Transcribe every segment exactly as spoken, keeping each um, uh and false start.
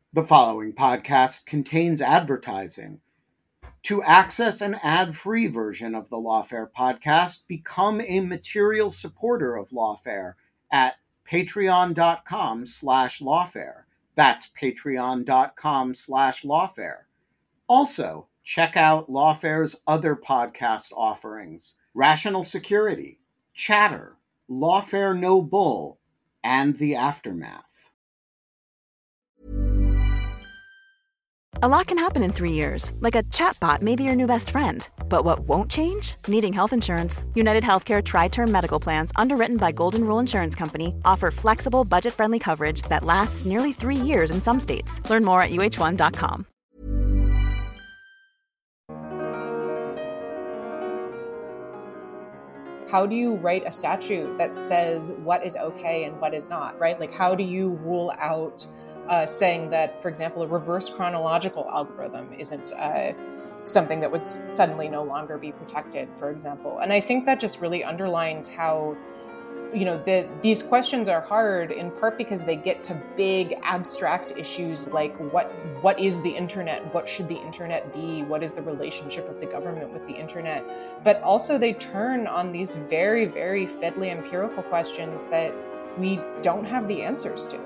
The following podcast contains advertising. To access an ad-free version of the Lawfare podcast, become a material supporter of Lawfare at patreon.com slash lawfare. That's patreon.com slash lawfare. Also, check out Lawfare's other podcast offerings: Rational Security, Chatter, Lawfare No Bull, and The Aftermath. A lot can happen in three years, like a chatbot may be your new best friend. But what won't change? Needing health insurance. United Healthcare Tri-Term Medical Plans, underwritten by Golden Rule Insurance Company, offer flexible, budget-friendly coverage that lasts nearly three years in some states. Learn more at U H one dot com. How do you write a statute that says what is okay and what is not, right? Like, how do you rule out Uh, saying that, for example, a reverse chronological algorithm isn't uh, something that would s- suddenly no longer be protected, for example. And I think that just really underlines how, you know, the, these questions are hard in part because they get to big abstract issues like what what is the internet? What should the internet be? What is the relationship of the government with the internet? But also they turn on these very, very fiddly empirical questions that we don't have the answers to.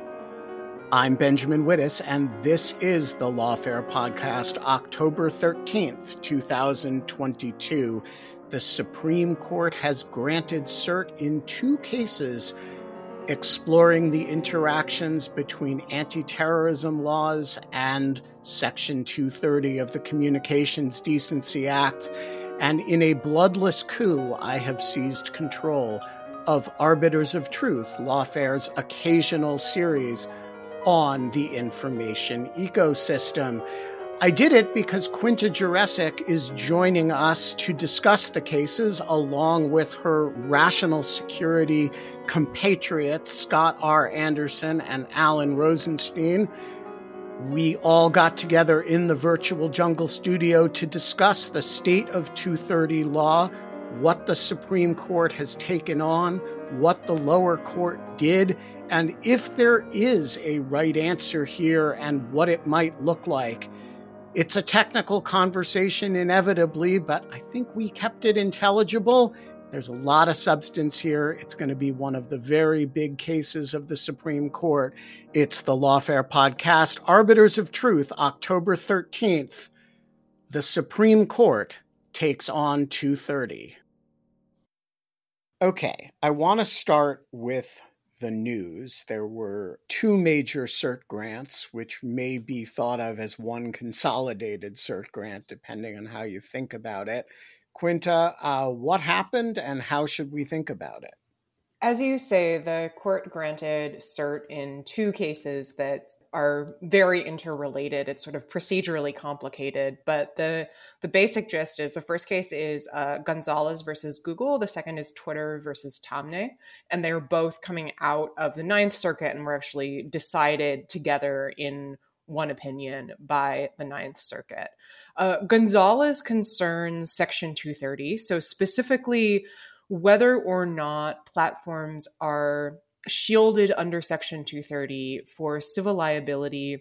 I'm Benjamin Wittes, and this is the Lawfare Podcast, October thirteenth, twenty twenty-two. The Supreme Court has granted cert in two cases exploring the interactions between anti-terrorism laws and Section two thirty of the Communications Decency Act. And in a bloodless coup, I have seized control of Arbiters of Truth, Lawfare's occasional series on the information ecosystem. I did it because Quinta Jurecic is joining us to discuss the cases along with her Rational Security compatriots, Scott R. Anderson and Alan Rosenstein. We all got together in the virtual jungle studio to discuss the state of two thirty law, what the Supreme Court has taken on, what the lower court did, and if there is a right answer here and what it might look like. It's a technical conversation inevitably, but I think we kept it intelligible. There's a lot of substance here. It's going to be one of the very big cases of the Supreme Court. It's the Lawfare Podcast, Arbiters of Truth, October thirteenth. The Supreme Court takes on two thirty. Okay, I want to start with the news. There were two major cert grants, which may be thought of as one consolidated cert grant, depending on how you think about it. Quinta, uh, what happened and how should we think about it? As you say, the court granted cert in two cases that are very interrelated. It's sort of procedurally complicated, but the the basic gist is the first case is uh, Gonzalez versus Google. The second is Twitter versus Taamneh. And they're both coming out of the Ninth Circuit and were actually decided together in one opinion by the Ninth Circuit. Uh, Gonzalez concerns Section two thirty, so specifically whether or not platforms are shielded under Section two thirty for civil liability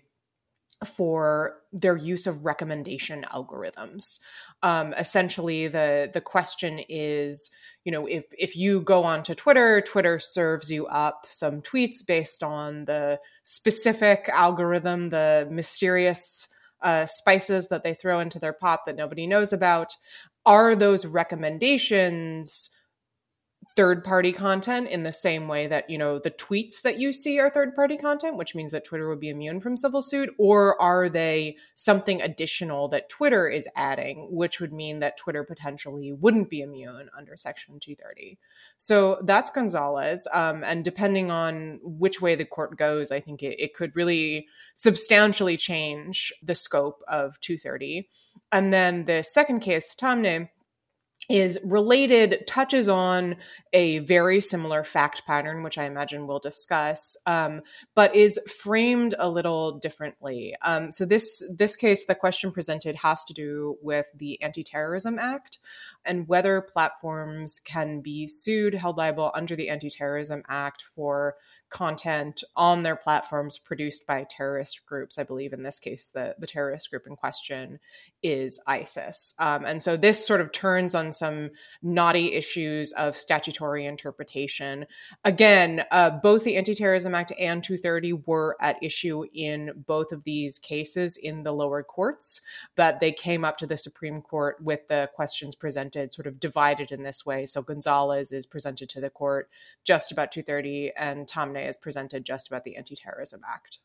for their use of recommendation algorithms. Um, essentially, the, the question is, you know, if, if you go onto Twitter, Twitter serves you up some tweets based on the specific algorithm, the mysterious uh, spices that they throw into their pot that nobody knows about. Are those recommendations third-party content in the same way that, you know, the tweets that you see are third-party content, which means that Twitter would be immune from civil suit? Or are they something additional that Twitter is adding, which would mean that Twitter potentially wouldn't be immune under Section two thirty? So that's Gonzalez. Um, and depending on which way the court goes, I think it, it could really substantially change the scope of two thirty. And then the second case, Taamneh, is related, touches on a very similar fact pattern, which I imagine we'll discuss, um, but is framed a little differently. Um, so this this case, the question presented has to do with the Anti-Terrorism Act and whether platforms can be sued, held liable under the Anti-Terrorism Act for content on their platforms produced by terrorist groups. I believe in this case, the, the terrorist group in question is ISIS. Um, and so this sort of turns on some knotty issues of statutory interpretation. Again, uh, both the Anti-Terrorism Act and two thirty were at issue in both of these cases in the lower courts, but they came up to the Supreme Court with the questions presented sort of divided in this way. So Gonzalez is presented to the court just about two thirty, and Taamneh is presented just about the Anti-Terrorism Act.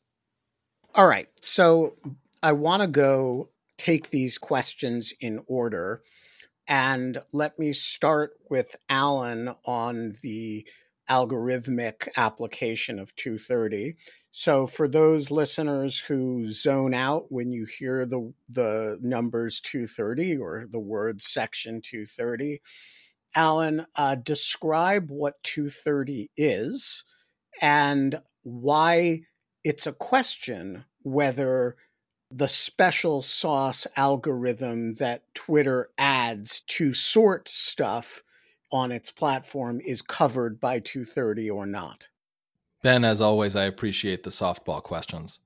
All right. So I want to go take these questions in order. And let me start with Alan on the algorithmic application of two thirty. So for those listeners who zone out when you hear the, the numbers two thirty or the word section two thirty, Alan, uh, describe what two thirty is and why it's a question whether the special sauce algorithm that Twitter adds to sort stuff on its platform is covered by two thirty or not. Ben, as always, I appreciate the softball questions.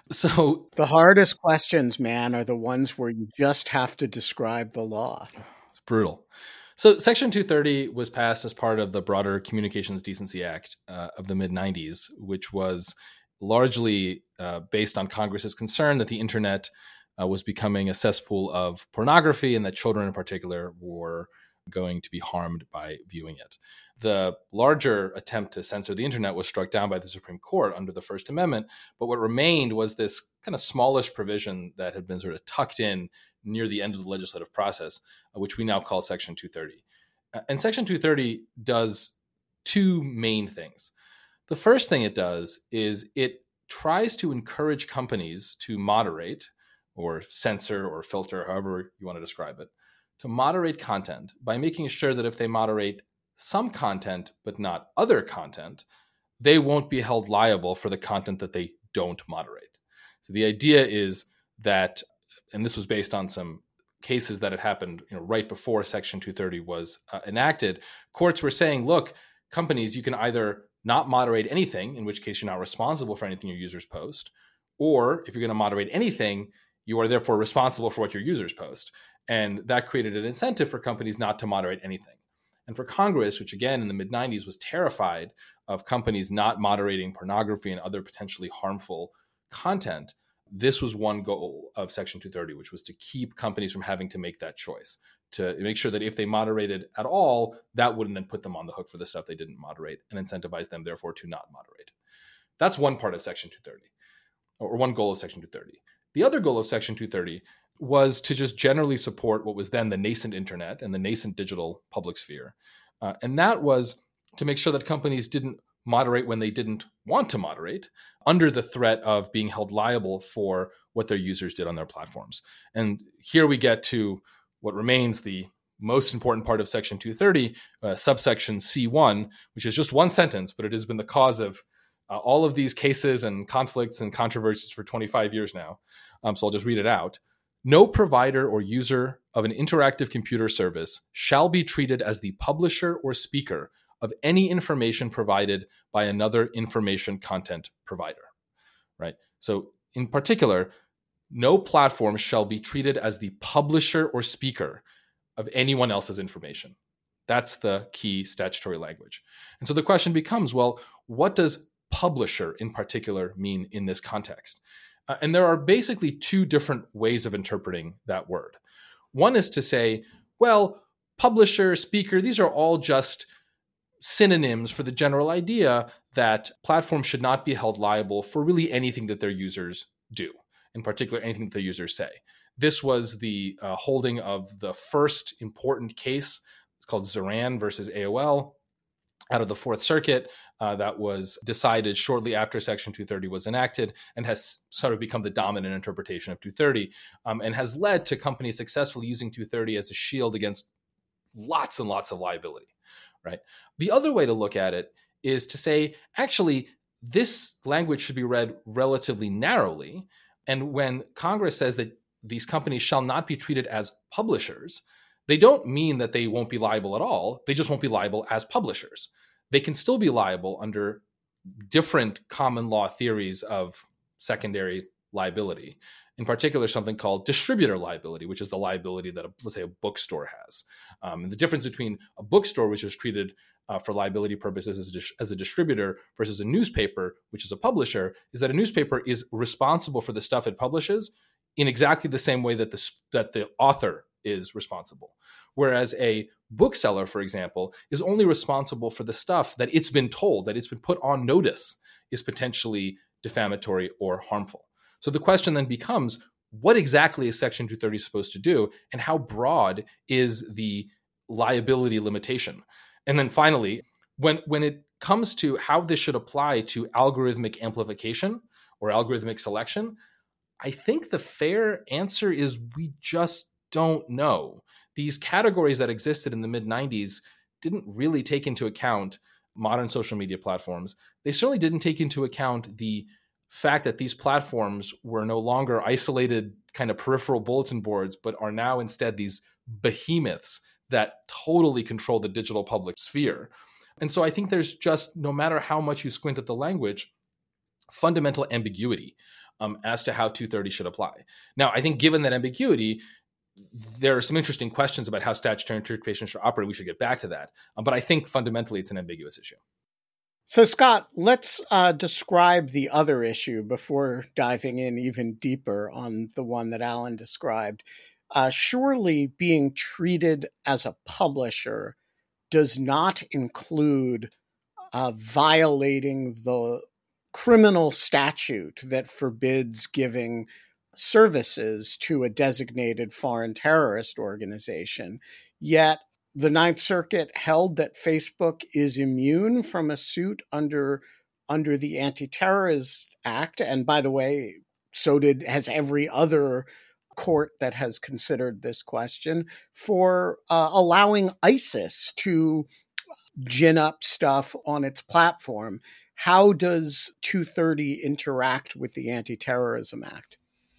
So the hardest questions, man, are the ones where you just have to describe the law. It's brutal. So Section two thirty was passed as part of the broader Communications Decency Act uh, of the mid nineties, which was largely uh, based on Congress's concern that the internet uh, was becoming a cesspool of pornography and that children in particular were going to be harmed by viewing it. The larger attempt to censor the internet was struck down by the Supreme Court under the First Amendment, but what remained was this kind of smallish provision that had been sort of tucked in near the end of the legislative process, uh, which we now call Section two thirty. Uh, and Section two thirty does two main things. The first thing it does is it tries to encourage companies to moderate or censor or filter, however you want to describe it, to moderate content by making sure that if they moderate some content but not other content, they won't be held liable for the content that they don't moderate. So the idea is that, and this was based on some cases that had happened, you know, right before Section two thirty was uh, enacted, courts were saying, look, companies, you can either not moderate anything, in which case you're not responsible for anything your users post, or if you're going to moderate anything, you are therefore responsible for what your users post. And that created an incentive for companies not to moderate anything. And for Congress, which again in the mid nineties was terrified of companies not moderating pornography and other potentially harmful content, this was one goal of Section two thirty, which was to keep companies from having to make that choice, to make sure that if they moderated at all, that wouldn't then put them on the hook for the stuff they didn't moderate and incentivize them, therefore, to not moderate. That's one part of Section two thirty, or one goal of Section two thirty. The other goal of Section two thirty was to just generally support what was then the nascent internet and the nascent digital public sphere. Uh, and that was to make sure that companies didn't moderate when they didn't want to moderate under the threat of being held liable for what their users did on their platforms. And here we get to what remains the most important part of Section two thirty, uh, subsection C one, which is just one sentence, but it has been the cause of uh, all of these cases and conflicts and controversies for twenty-five years now. Um, so I'll just read it out. No provider or user of an interactive computer service shall be treated as the publisher or speaker of any information provided by another information content provider, right? So in particular, no platform shall be treated as the publisher or speaker of anyone else's information. That's the key statutory language. And so the question becomes, well, what does publisher in particular mean in this context? Uh, and there are basically two different ways of interpreting that word. One is to say, well, publisher, speaker, these are all just synonyms for the general idea that platforms should not be held liable for really anything that their users do, in particular, anything that their users say. This was the uh, holding of the first important case. It's called Zoran versus A O L out of the Fourth Circuit uh, that was decided shortly after Section two thirty was enacted and has sort of become the dominant interpretation of two thirty um, and has led to companies successfully using two thirty as a shield against lots and lots of liability, right? The other way to look at it is to say, actually, this language should be read relatively narrowly. And when Congress says that these companies shall not be treated as publishers, they don't mean that they won't be liable at all. They just won't be liable as publishers. They can still be liable under different common law theories of secondary liability. In particular, something called distributor liability, which is the liability that, a, let's say, a bookstore has. Um, and the difference between a bookstore, which is treated uh, for liability purposes as a, dis- as a distributor, versus a newspaper, which is a publisher, is that a newspaper is responsible for the stuff it publishes in exactly the same way that the, that the author is responsible. Whereas a bookseller, for example, is only responsible for the stuff that it's been told, that it's been put on notice is potentially defamatory or harmful. So the question then becomes, what exactly is Section two thirty supposed to do, and how broad is the liability limitation? And then finally, when, when it comes to how this should apply to algorithmic amplification or algorithmic selection, I think the fair answer is we just don't know. These categories that existed in the mid nineties didn't really take into account modern social media platforms. They certainly didn't take into account the fact that these platforms were no longer isolated kind of peripheral bulletin boards, but are now instead these behemoths that totally control the digital public sphere. And so I think there's just, no matter how much you squint at the language, fundamental ambiguity um, as to how two thirty should apply. Now, I think given that ambiguity, there are some interesting questions about how statutory interpretation should operate. We should get back to that. Um, but I think fundamentally it's an ambiguous issue. So, Scott, let's uh, describe the other issue before diving in even deeper on the one that Alan described. Uh, surely being treated as a publisher does not include uh, violating the criminal statute that forbids giving services to a designated foreign terrorist organization. Yet the Ninth Circuit held that Facebook is immune from a suit under under the Anti-Terrorist Act. And by the way, so did has every other court that has considered this question, for uh, allowing ISIS to gin up stuff on its platform. How does two thirty interact with the Anti-Terrorism Act?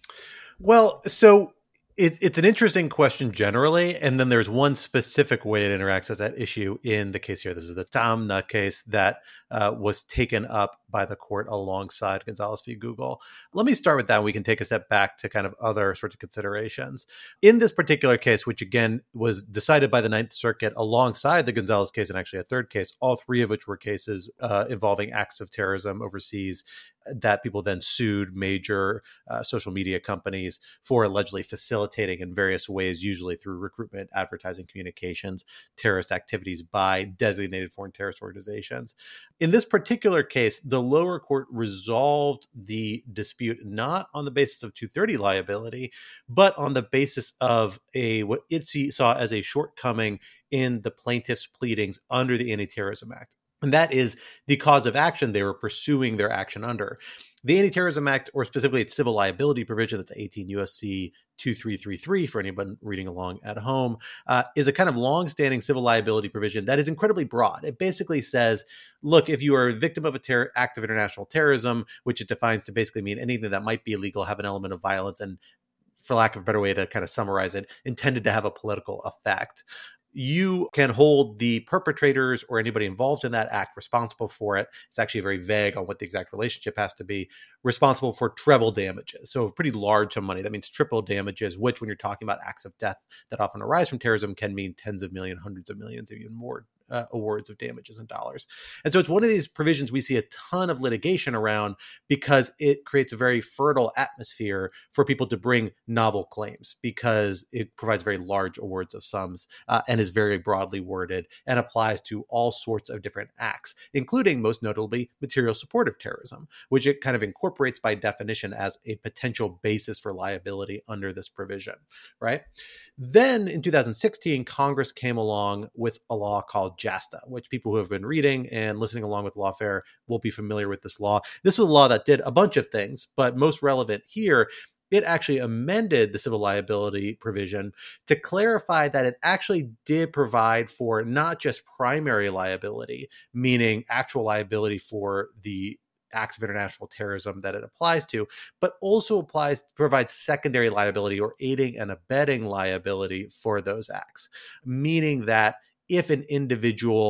Well, so it, it's an interesting question generally, and then there's one specific way it interacts with that issue in the case here. This is the Tamna case that uh, was taken up by the court alongside Gonzalez v. Google. Let me start with that. We can take a step back to kind of other sorts of considerations. In this particular case, which again was decided by the Ninth Circuit alongside the Gonzalez case and actually a third case, all three of which were cases uh, involving acts of terrorism overseas that people then sued major uh, social media companies for allegedly facilitating in various ways, usually through recruitment, advertising, communications, terrorist activities by designated foreign terrorist organizations. In this particular case, the lower court resolved the dispute not on the basis of two thirty liability, but on the basis of a what it saw as a shortcoming in the plaintiff's pleadings under the Anti-Terrorism Act. And that is the cause of action they were pursuing their action under. The Anti-Terrorism Act, or specifically its civil liability provision, that's eighteen U S C twenty-three thirty-three for anyone reading along at home, uh, is a kind of longstanding civil liability provision that is incredibly broad. It basically says, look, if you are a victim of a ter- act of international terrorism, which it defines to basically mean anything that might be illegal, have an element of violence, and for lack of a better way to kind of summarize it, intended to have a political effect, you can hold the perpetrators or anybody involved in that act responsible for it. It's actually very vague on what the exact relationship has to be, responsible for treble damages. So a pretty large sum of money. That means triple damages, which when you're talking about acts of death that often arise from terrorism can mean tens of millions, hundreds of millions, even more uh, awards of damages in dollars. And so it's one of these provisions we see a ton of litigation around because it creates a very fertile atmosphere for people to bring novel claims because it provides very large awards of sums uh, and is very broadly worded and applies to all sorts of different acts, including most notably material support of terrorism, which it kind of incorporates by definition as a potential basis for liability under this provision, right? Then in two thousand sixteen, Congress came along with a law called JASTA, which people who have been reading and listening along with Lawfare will be familiar with this law. This was a law that did a bunch of things, but most relevant here, it actually amended the civil liability provision to clarify that it actually did provide for not just primary liability, meaning actual liability for the acts of international terrorism that it applies to, but also applies provides secondary liability or aiding and abetting liability for those acts, meaning that if an individual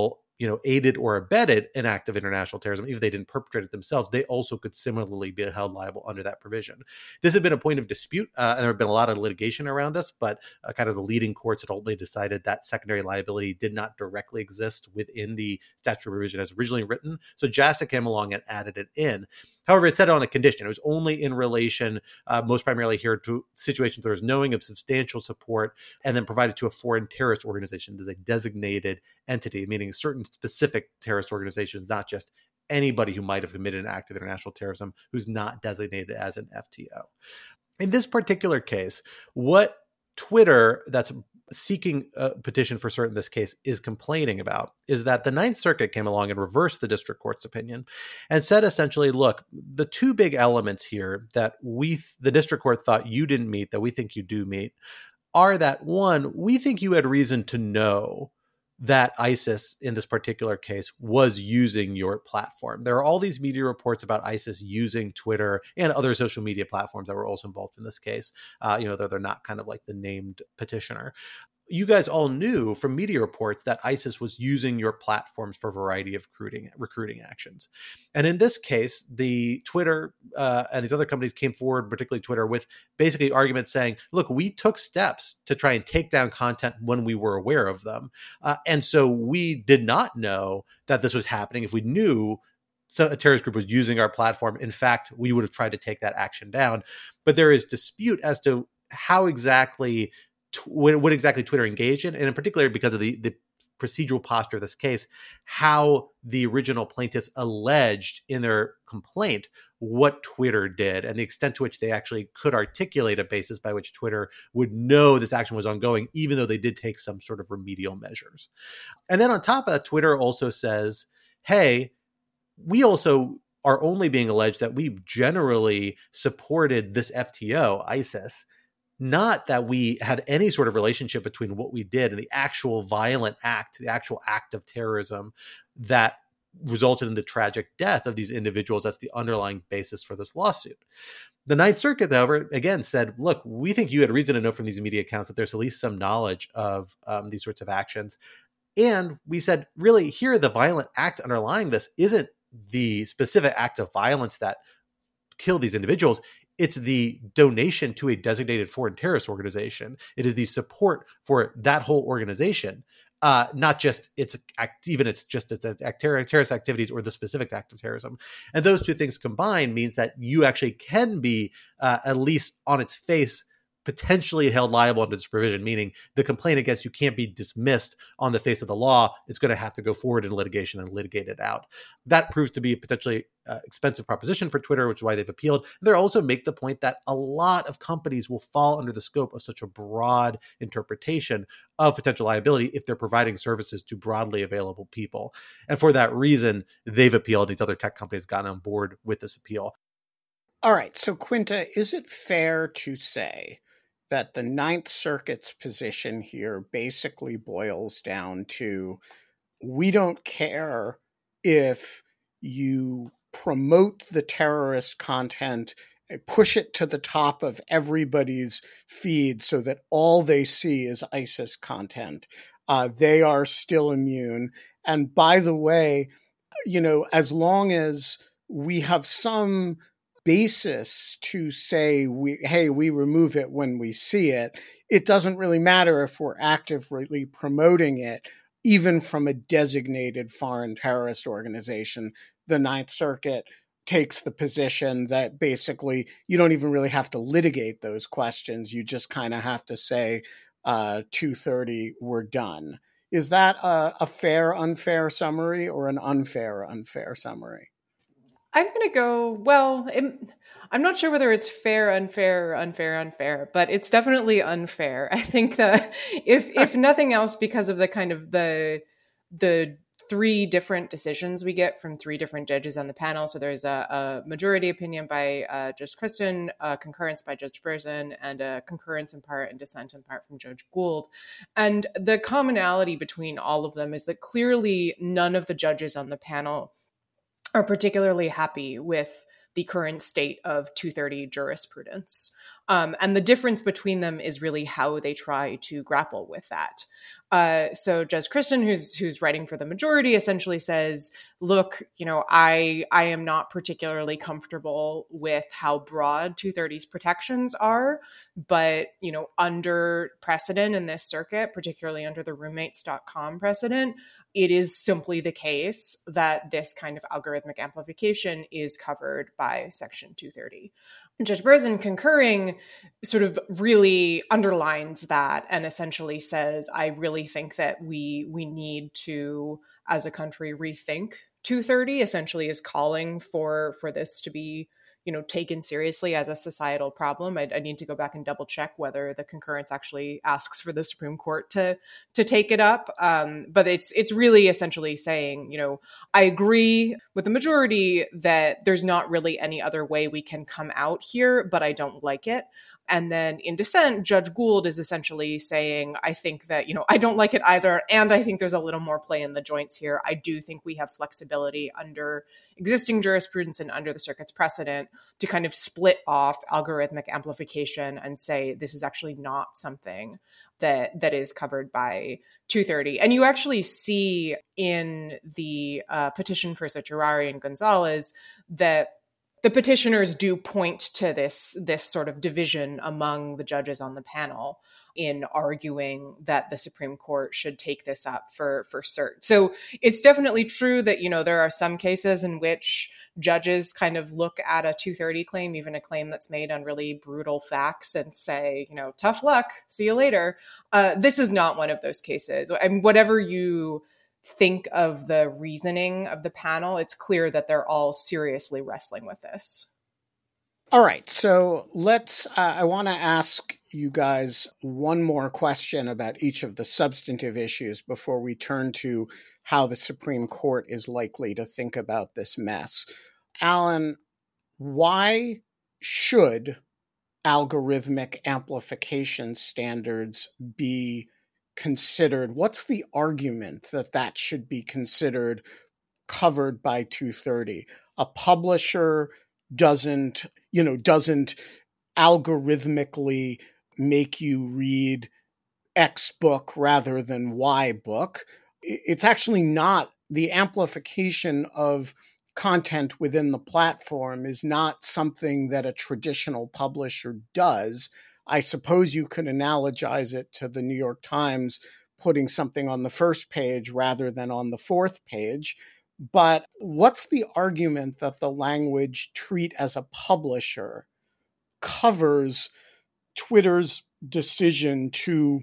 you know, aided or abetted an act of international terrorism, even if they didn't perpetrate it themselves, they also could similarly be held liable under that provision. This had been a point of dispute, uh, and there have been a lot of litigation around this, but uh, kind of the leading courts had ultimately decided that secondary liability did not directly exist within the statutory provision as originally written. So JASTA came along and added it in. However, it said on a condition. It was only in relation, uh, most primarily here, to situations where there's knowing of substantial support and then provided to a foreign terrorist organization as a designated entity, meaning certain specific terrorist organizations, not just anybody who might have committed an act of international terrorism who's not designated as an F T O. In this particular case, what Twitter, that's seeking a petition for cert in this case, is complaining about is that the Ninth Circuit came along and reversed the district court's opinion and said essentially, look, the two big elements here that we, the district court thought you didn't meet, that we think you do meet, are that one, we think you had reason to know that ISIS in this particular case was using your platform. There are all these media reports about ISIS using Twitter and other social media platforms that were also involved in this case. Uh, you know, they're, they're not kind of like the named petitioner. You guys all knew from media reports that ISIS was using your platforms for a variety of recruiting, recruiting actions. And in this case, the Twitter uh, and these other companies came forward, particularly Twitter, with basically arguments saying, look, we took steps to try and take down content when we were aware of them. Uh, and so we did not know that this was happening. If we knew so a terrorist group was using our platform, in fact, we would have tried to take that action down. But there is dispute as to how exactly what exactly Twitter engaged in, and in particular, because of the, the procedural posture of this case, how the original plaintiffs alleged in their complaint what Twitter did and the extent to which they actually could articulate a basis by which Twitter would know this action was ongoing, even though they did take some sort of remedial measures. And then on top of that, Twitter also says, hey, we also are only being alleged that we generally supported this F T O, ISIS, not that we had any sort of relationship between what we did and the actual violent act, the actual act of terrorism that resulted in the tragic death of these individuals. That's the underlying basis for this lawsuit. The Ninth Circuit, however, again said, look, we think you had reason to know from these media accounts that there's at least some knowledge of um, these sorts of actions. And we said, really, here, the violent act underlying this isn't the specific act of violence that killed these individuals. It's the donation to a designated foreign terrorist organization. It is the support for that whole organization, uh, not just its act, even it's just its terrorist activities or the specific act of terrorism. And those two things combined means that you actually can be, uh, at least on its face, potentially held liable under this provision, meaning the complaint against you can't be dismissed on the face of the law. It's going to have to go forward in litigation and litigate it out. That proves to be a potentially uh, expensive proposition for Twitter, which is why they've appealed. And they also make the point that a lot of companies will fall under the scope of such a broad interpretation of potential liability if they're providing services to broadly available people. And for that reason, they've appealed. These other tech companies have gotten on board with this appeal. All right. So, Quinta, is it fair to say that the Ninth Circuit's position here basically boils down to, we don't care if you promote the terrorist content, push it to the top of everybody's feed so that all they see is ISIS content. Uh, they are still immune. And by the way, you know, as long as we have some basis to say, we, hey, we remove it when we see it, it doesn't really matter if we're actively promoting it, even from a designated foreign terrorist organization. The Ninth Circuit takes the position that basically you don't even really have to litigate those questions. You just kind of have to say, uh, two thirty, we're done. Is that a, a fair, unfair summary or an unfair, unfair summary? I'm going to go, well, it, I'm not sure whether it's fair, unfair, unfair, unfair, but it's definitely unfair. I think that if if nothing else, because of the kind of the the three different decisions we get from three different judges on the panel. So there's a, a majority opinion by uh, Judge Kristen, a concurrence by Judge Berzin, and a concurrence in part and dissent in part from Judge Gould. And the commonality between all of them is that clearly none of the judges on the panel are particularly happy with the current state of two thirty jurisprudence. Um, and the difference between them is really how they try to grapple with that. Uh, so Judge Christen, who's who's writing for the majority, essentially says, look, you know, I I am not particularly comfortable with how broad two thirty's protections are, but, you know, under precedent in this circuit, particularly under the roommates dot com precedent, it is simply the case that this kind of algorithmic amplification is covered by Section two thirty. Judge Berzin, concurring, sort of really underlines that and essentially says, I really think that we we need to, as a country, rethink two thirty, essentially is calling for for this to be, you know, taken seriously as a societal problem. I, I need to go back and double check whether the concurrence actually asks for the Supreme Court to to take it up. Um, but it's it's really essentially saying, you know, I agree with the majority that there's not really any other way we can come out here, but I don't like it. And then in dissent, Judge Gould is essentially saying, I think that, you know, I don't like it either. And I think there's a little more play in the joints here. I do think we have flexibility under existing jurisprudence and under the circuit's precedent to kind of split off algorithmic amplification and say, this is actually not something that that is covered by two thirty. And you actually see in the uh, petition for certiorari and Gonzalez that the petitioners do point to this, this sort of division among the judges on the panel in arguing that the Supreme Court should take this up for, for cert. So it's definitely true that, you know, there are some cases in which judges kind of look at a two thirty claim, even a claim that's made on really brutal facts, and say, you know, tough luck, see you later. Uh, this is not one of those cases. I mean, whatever you think of the reasoning of the panel, it's clear that they're all seriously wrestling with this. All right, so let's, uh, I want to ask you guys one more question about each of the substantive issues before we turn to how the Supreme Court is likely to think about this mess. Alan, why should algorithmic amplification standards be considered? What's the argument that that should be considered covered by two thirty? A publisher doesn't, you know, doesn't algorithmically make you read X book rather than Y book. It's actually not, the amplification of content within the platform is not something that a traditional publisher does. I suppose you could analogize it to the New York Times putting something on the first page rather than on the fourth page. But what's the argument that the language treat as a publisher covers Twitter's decision to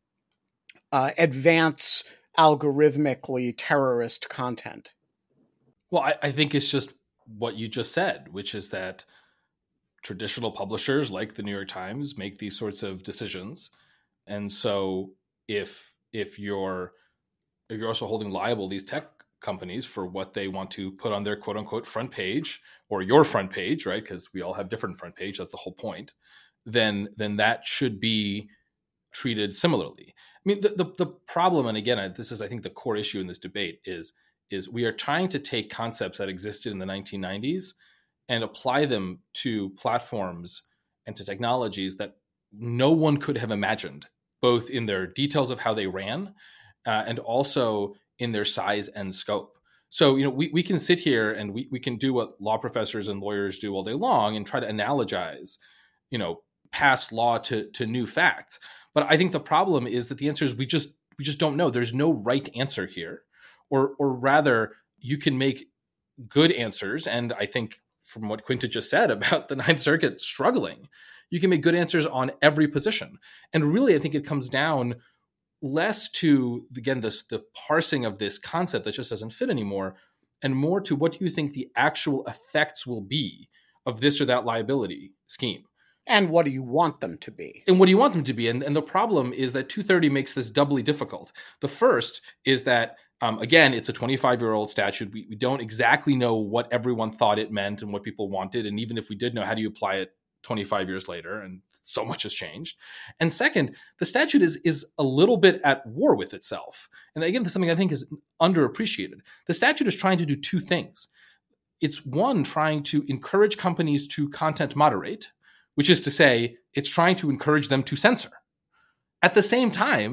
uh, advance algorithmically terrorist content? Well, I, I think it's just what you just said, which is that traditional publishers like the New York Times make these sorts of decisions. And so if if you're if you're also holding liable these tech companies for what they want to put on their quote unquote front page, or your front page, right? Because we all have different front page. That's the whole point. Then, then that should be treated similarly. I mean, the, the, the problem, and again, this is, I think, the core issue in this debate is, is we are trying to take concepts that existed in the nineteen nineties and apply them to platforms and to technologies that no one could have imagined, both in their details of how they ran uh, and also in their size and scope. So, you know, we, we can sit here and we, we can do what law professors and lawyers do all day long and try to analogize, you know, past law to, to new facts. But I think the problem is that the answer is we just we just don't know. There's no right answer here. Or or rather, you can make good answers. And I think from what Quinta just said about the Ninth Circuit struggling, you can make good answers on every position. And really, I think it comes down less to, again, this, the parsing of this concept that just doesn't fit anymore, and more to what do you think the actual effects will be of this or that liability scheme. And what do you want them to be? And what do you want them to be? And, and the problem is that two thirty makes this doubly difficult. The first is that, um, again, it's a twenty-five-year-old statute. We, we don't exactly know what everyone thought it meant and what people wanted. And even if we did know, how do you apply it twenty-five years later? And so much has changed. And second, the statute is, is a little bit at war with itself. And again, this is something I think is underappreciated. The statute is trying to do two things. It's one, trying to encourage companies to content moderate, which is to say, it's trying to encourage them to censor. At the same time,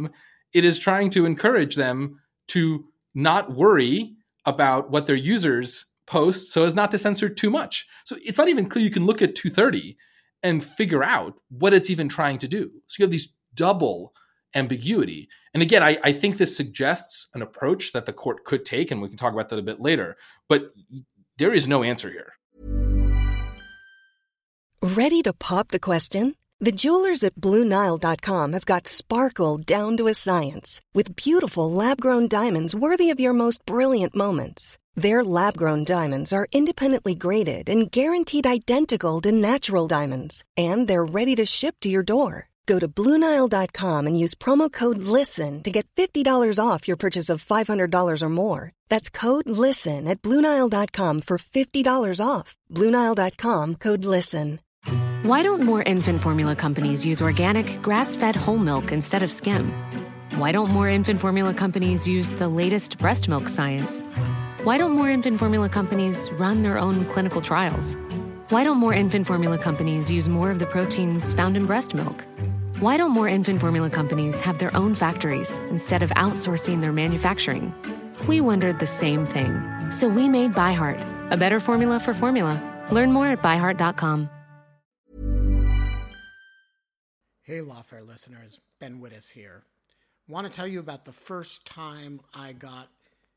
It is trying to encourage them to not worry about what their users post so as not to censor too much. So it's not even clear you can look at two thirty and figure out what it's even trying to do. So you have these double ambiguity. And again, I, I think this suggests an approach that the court could take, and we can talk about that a bit later. But there is no answer here. Ready to pop the question? The jewelers at Blue Nile dot com have got sparkle down to a science with beautiful lab-grown diamonds worthy of your most brilliant moments. Their lab-grown diamonds are independently graded and guaranteed identical to natural diamonds, and they're ready to ship to your door. Go to Blue Nile dot com and use promo code LISTEN to get fifty dollars off your purchase of five hundred dollars or more. That's code LISTEN at Blue Nile dot com for fifty dollars off. Blue Nile dot com, code LISTEN. Why don't more infant formula companies use organic, grass-fed whole milk instead of skim? Why don't more infant formula companies use the latest breast milk science? Why don't more infant formula companies run their own clinical trials? Why don't more infant formula companies use more of the proteins found in breast milk? Why don't more infant formula companies have their own factories instead of outsourcing their manufacturing? We wondered the same thing. So we made ByHeart, a better formula for formula. Learn more at by heart dot com. Hey, Lawfare listeners, Ben Wittes here. Want to tell you about the first time I got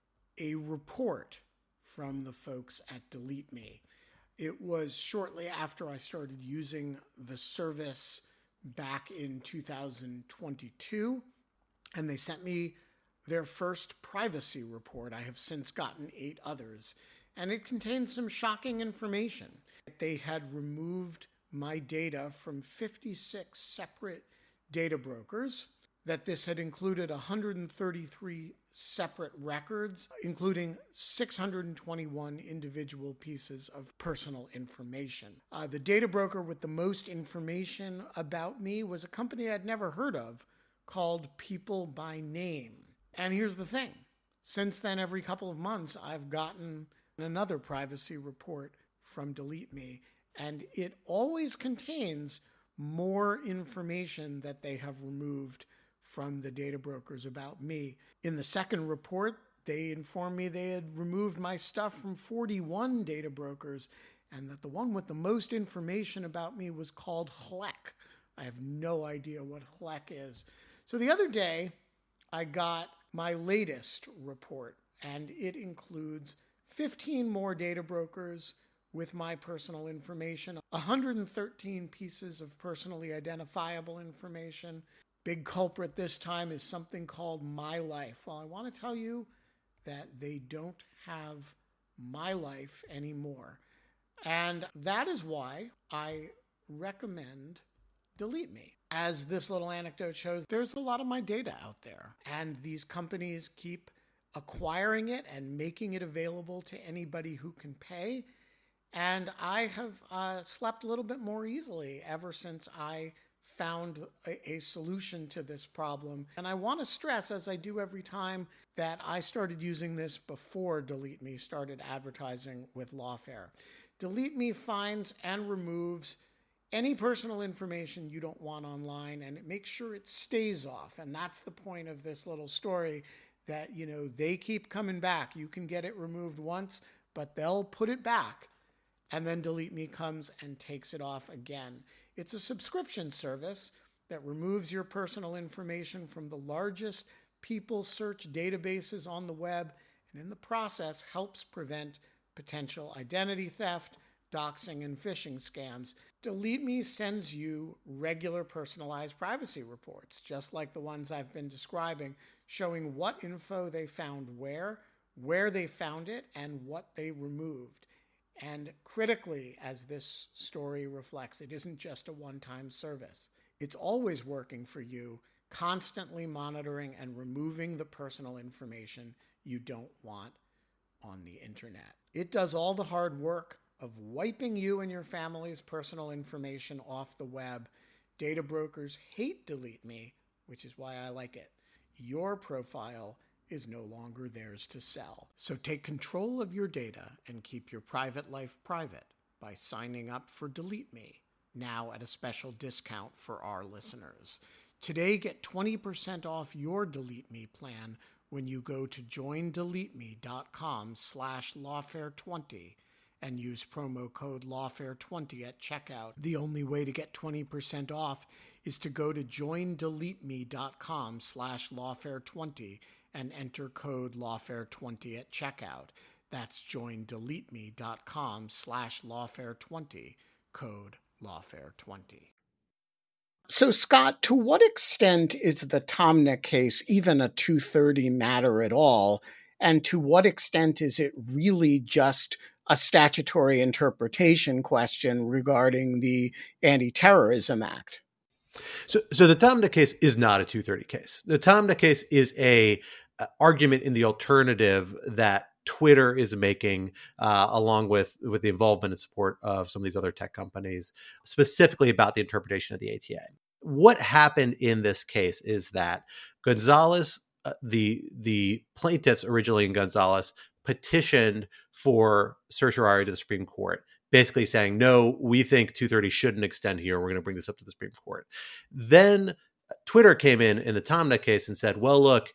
a report from the folks at Delete Me. It was shortly after I started using the service back in two thousand twenty-two, and they sent me their first privacy report. I have since gotten eight others, and it contained some shocking information. They had removed my data from fifty-six separate data brokers, that this had included one hundred thirty-three separate records, including six hundred twenty-one individual pieces of personal information. Uh, the data broker with the most information about me was a company I'd never heard of called People by Name. And here's the thing. Since then, every couple of months, I've gotten another privacy report from Delete Me, and it always contains more information that they have removed from the data brokers about me. In the second report, they informed me they had removed my stuff from forty-one data brokers, and that the one with the most information about me was called H L E C. I have no idea what H L E C is. So the other day, I got my latest report, and it includes fifteen more data brokers with my personal information, one hundred thirteen pieces of personally identifiable information. Big culprit this time is something called My Life. Well, I want to tell you that they don't have My Life anymore. And that is why I recommend Delete Me. As this little anecdote shows, there's a lot of my data out there, and these companies keep acquiring it and making it available to anybody who can pay. And I have uh, slept a little bit more easily ever since I found a, a solution to this problem. And I want to stress, as I do every time, that I started using this before Delete Me started advertising with Lawfare. Delete Me finds and removes any personal information you don't want online, and it makes sure it stays off. And that's the point of this little story, that, you know, they keep coming back. You can get it removed once, but they'll put it back. And then Delete Me comes and takes it off again. It's a subscription service that removes your personal information from the largest people search databases on the web, and in the process helps prevent potential identity theft, doxing, and phishing scams. Delete Me sends you regular personalized privacy reports, just like the ones I've been describing, showing what info they found where, where they found it, and what they removed. And critically, as this story reflects, it isn't just a one-time service. It's always working for you, constantly monitoring and removing the personal information you don't want on the internet. It does all the hard work of wiping you and your family's personal information off the web. Data brokers hate Delete Me, which is why I like it. Your profile is no longer theirs to sell. So take control of your data and keep your private life private by signing up for Delete Me, now at a special discount for our listeners. Today, get twenty percent off your Delete Me plan when you go to joindeleteme.com slash lawfare20 and use promo code lawfare twenty at checkout. The only way to get twenty percent off is to go to joindeleteme.com slash lawfare20 and enter code lawfare twenty at checkout. That's joindeleteme.com slash lawfare20, code lawfare twenty. So, Scott, to what extent is the Taamneh case even a two thirty matter at all? And to what extent is it really just a statutory interpretation question regarding the Anti-Terrorism Act? So, so the Taamneh case is not a two thirty case. The Taamneh case is a uh, argument in the alternative that Twitter is making, uh, along with, with the involvement and support of some of these other tech companies, specifically about the interpretation of the A T A. What happened in this case is that Gonzalez, uh, the the plaintiffs originally in Gonzalez, petitioned for certiorari to the Supreme Court, basically saying, no, we think two thirty shouldn't extend here. We're going to bring this up to the Supreme Court. Then Twitter came in in the Taamneh case and said, well, look,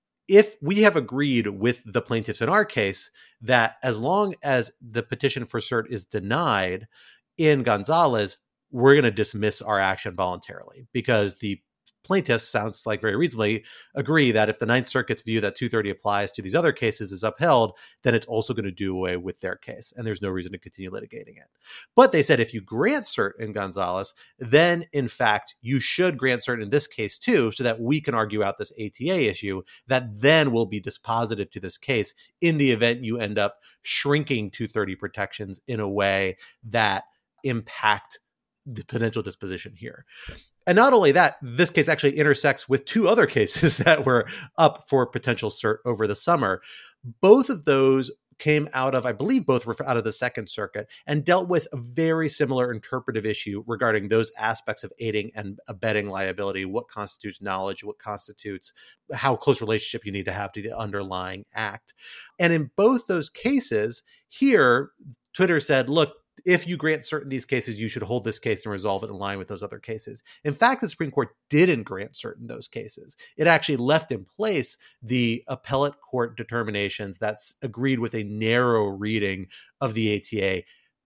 if we have agreed with the plaintiffs in our case that as long as the petition for cert is denied in Gonzalez, we're going to dismiss our action voluntarily, because the plaintiffs, sounds like very reasonably, agree that if the Ninth Circuit's view that two thirty applies to these other cases is upheld, then it's also going to do away with their case, and there's no reason to continue litigating it. But they said if you grant cert in Gonzalez, then in fact you should grant cert in this case too, so that we can argue out this A T A issue that then will be dispositive to this case in the event you end up shrinking two thirty protections in a way that impact the potential disposition here. And not only that, this case actually intersects with two other cases that were up for potential cert over the summer. Both of those came out of, I believe both were out of the Second Circuit, and dealt with a very similar interpretive issue regarding those aspects of aiding and abetting liability, what constitutes knowledge, what constitutes how close relationship you need to have to the underlying act. And in both those cases, here, Twitter said, look, if you grant cert in these cases, you should hold this case and resolve it in line with those other cases. In fact, the Supreme Court didn't grant cert in those cases. It actually left in place the appellate court determinations that's agreed with a narrow reading of the A T A,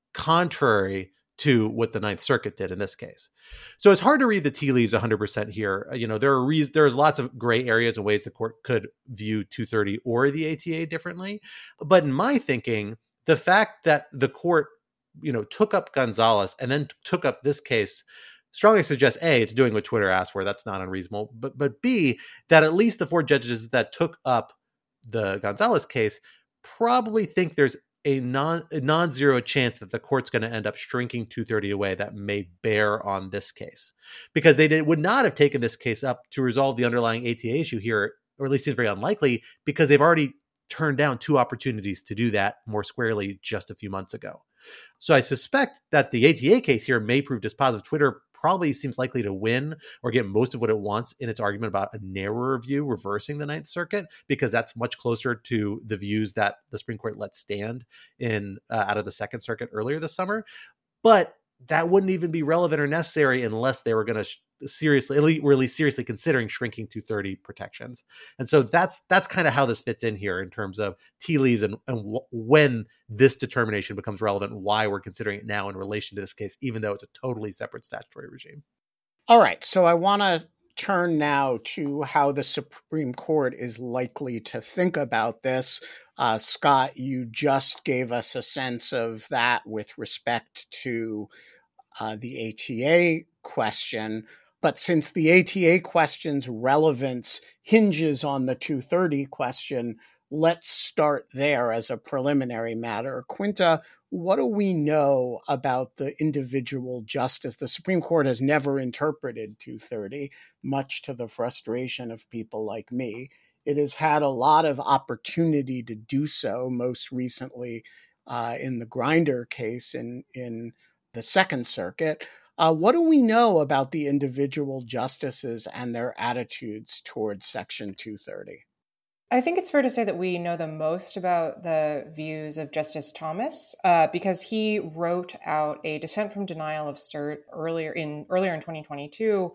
contrary to what the Ninth Circuit did in this case. So it's hard to read the tea leaves one hundred percent here. You know, there are reasons, there's lots of gray areas and ways the court could view two thirty or the A T A differently. But in my thinking, the fact that the court you know, took up Gonzalez and then took up this case strongly suggests, A, it's doing what Twitter asked for. That's not unreasonable. But, but B, that at least the four judges that took up the Gonzalez case probably think there's a non a non-zero chance that the court's going to end up shrinking two thirty away that may bear on this case, because they did, would not have taken this case up to resolve the underlying A T A issue here, or at least seems very unlikely, because they've already turned down two opportunities to do that more squarely just a few months ago. So I suspect that the A T A case here may prove dispositive. Twitter probably seems likely to win or get most of what it wants in its argument about a narrower view reversing the Ninth Circuit, because that's much closer to the views that the Supreme Court let stand in uh, out of the Second Circuit earlier this summer. But that wouldn't even be relevant or necessary unless they were going to sh- seriously, at least really seriously considering shrinking two thirty protections. And so that's that's kind of how this fits in here in terms of tea leaves and, and w- when this determination becomes relevant, why we're considering it now in relation to this case, even though it's a totally separate statutory regime. All right. So I want to turn now to how the Supreme Court is likely to think about this. Uh, Scott, you just gave us a sense of that with respect to uh, the A T A question. But since the A T A question's relevance hinges on the two thirty question, let's start there as a preliminary matter. Quinta, what do we know about the individual justice? The Supreme Court has never interpreted two thirty, much to the frustration of people like me. It has had a lot of opportunity to do so, most recently uh, in the Grinder case in, in the Second Circuit. Uh, what do we know about the individual justices and their attitudes towards Section two thirty? I think it's fair to say that we know the most about the views of Justice Thomas uh, because he wrote out a dissent from denial of cert earlier in earlier in twenty twenty-two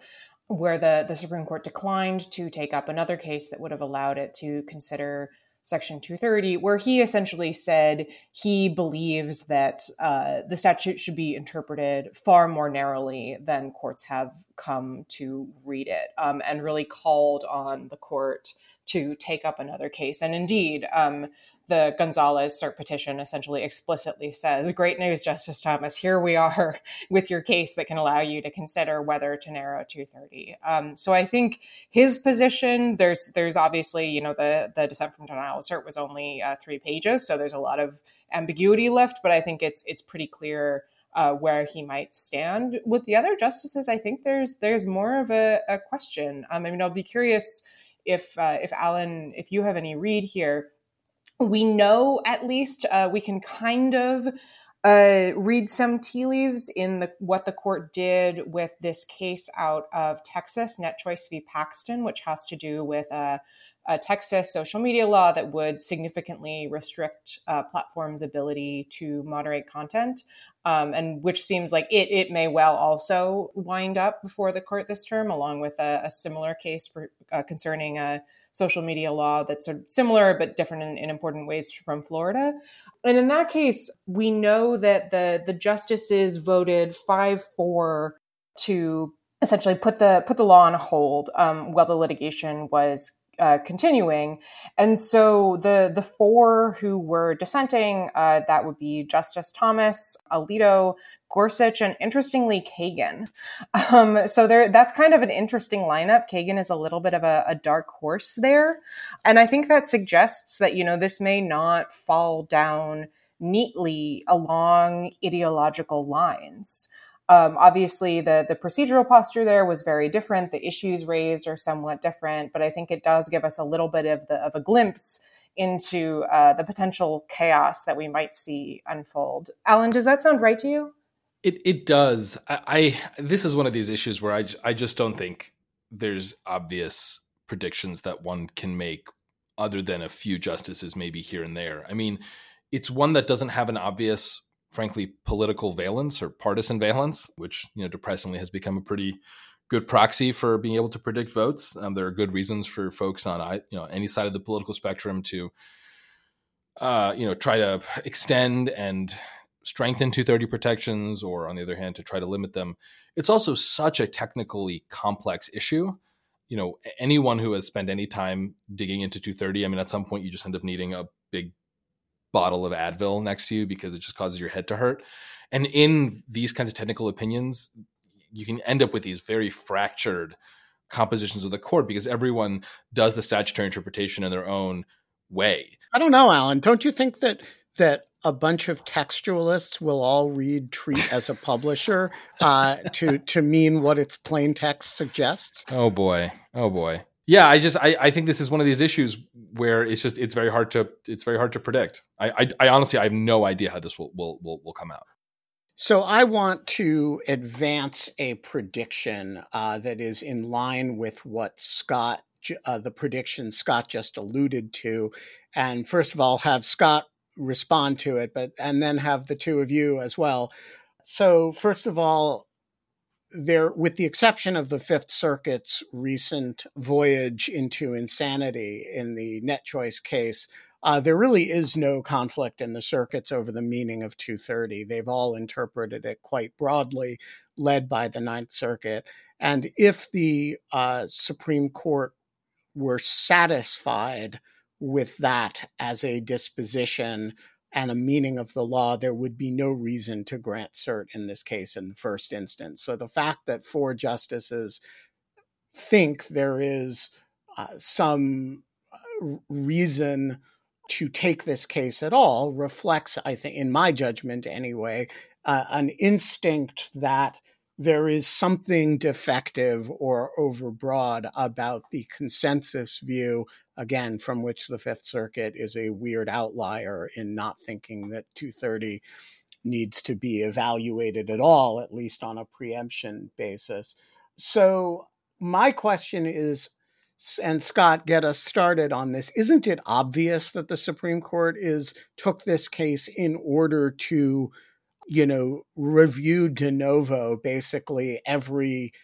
where the, the Supreme Court declined to take up another case that would have allowed it to consider Section two thirty, where he essentially said he believes that uh, the statute should be interpreted far more narrowly than courts have come to read it, um, and really called on the court to take up another case. And indeed, um, the Gonzalez cert petition essentially explicitly says, great news, Justice Thomas, here we are with your case that can allow you to consider whether to narrow two thirty. Um, so I think his position, there's there's obviously, you know, the, the dissent from denial of cert was only uh, three pages, so there's a lot of ambiguity left, but I think it's it's pretty clear uh, where he might stand. With the other justices, I think there's there's more of a, a question. Um, I mean, I'll be curious if uh, if Alan, if you have any read here. We know, at least, uh, we can kind of uh, read some tea leaves in the what the court did with this case out of Texas, NetChoice v. Paxton, which has to do with a, a Texas social media law that would significantly restrict uh, platforms' ability to moderate content, um, and which seems like it it may well also wind up before the court this term, along with a, a similar case for, uh, concerning a social media law that's sort of similar but different in, in important ways from Florida. And in that case, we know that the, the justices voted five four to essentially put the put the law on hold um, while the litigation was uh, continuing. And so the the four who were dissenting, uh, that would be Justice Thomas, Alito, Gorsuch, and interestingly, Kagan. Um, so there, that's kind of an interesting lineup. Kagan is a little bit of a, a dark horse there. And I think that suggests that, you know, this may not fall down neatly along ideological lines. Um, obviously, the, the procedural posture there was very different. The issues raised are somewhat different, but I think it does give us a little bit of, the, of a glimpse into uh, the potential chaos that we might see unfold. Alan, does that sound right to you? It it does. I, I this is one of these issues where I, I just don't think there's obvious predictions that one can make other than a few justices maybe here and there. I mean, it's one that doesn't have an obvious, frankly, political valence or partisan valence, which, you know, depressingly has become a pretty good proxy for being able to predict votes. Um, there are good reasons for folks on you know any side of the political spectrum to uh, you know try to extend and strengthen two thirty protections, or on the other hand, to try to limit them. It's also such a technically complex issue. You know, anyone who has spent any time digging into two thirty, I mean, at some point you just end up needing a big bottle of Advil next to you because it just causes your head to hurt. And in these kinds of technical opinions, you can end up with these very fractured compositions of the court because everyone does the statutory interpretation in their own way. I don't know, Alan. Don't you think that that a bunch of textualists will all read Treat as a publisher uh, to to mean what its plain text suggests? Oh boy, oh boy, yeah. I just I, I think this is one of these issues where it's just it's very hard to it's very hard to predict. I I, I honestly I have no idea how this will will will, will come out. So I want to advance a prediction uh, that is in line with what Scott uh, the prediction Scott just alluded to, and first of all have Scott respond to it, but and then have the two of you as well. So first of all, there, with the exception of the Fifth Circuit's recent voyage into insanity in the NetChoice case, uh, there really is no conflict in the circuits over the meaning of two thirty. They've all interpreted it quite broadly, led by the Ninth Circuit. And if the uh, Supreme Court were satisfied with that as a disposition and a meaning of the law, there would be no reason to grant cert in this case in the first instance. So the fact that four justices think there is uh, some reason to take this case at all reflects, I think, in my judgment anyway, uh, an instinct that there is something defective or overbroad about the consensus view, again, from which the Fifth Circuit is a weird outlier in not thinking that two thirty needs to be evaluated at all, at least on a preemption basis. So my question is, and Scott, get us started on this. Isn't it obvious that the Supreme Court is took this case in order to, you know, review de novo basically every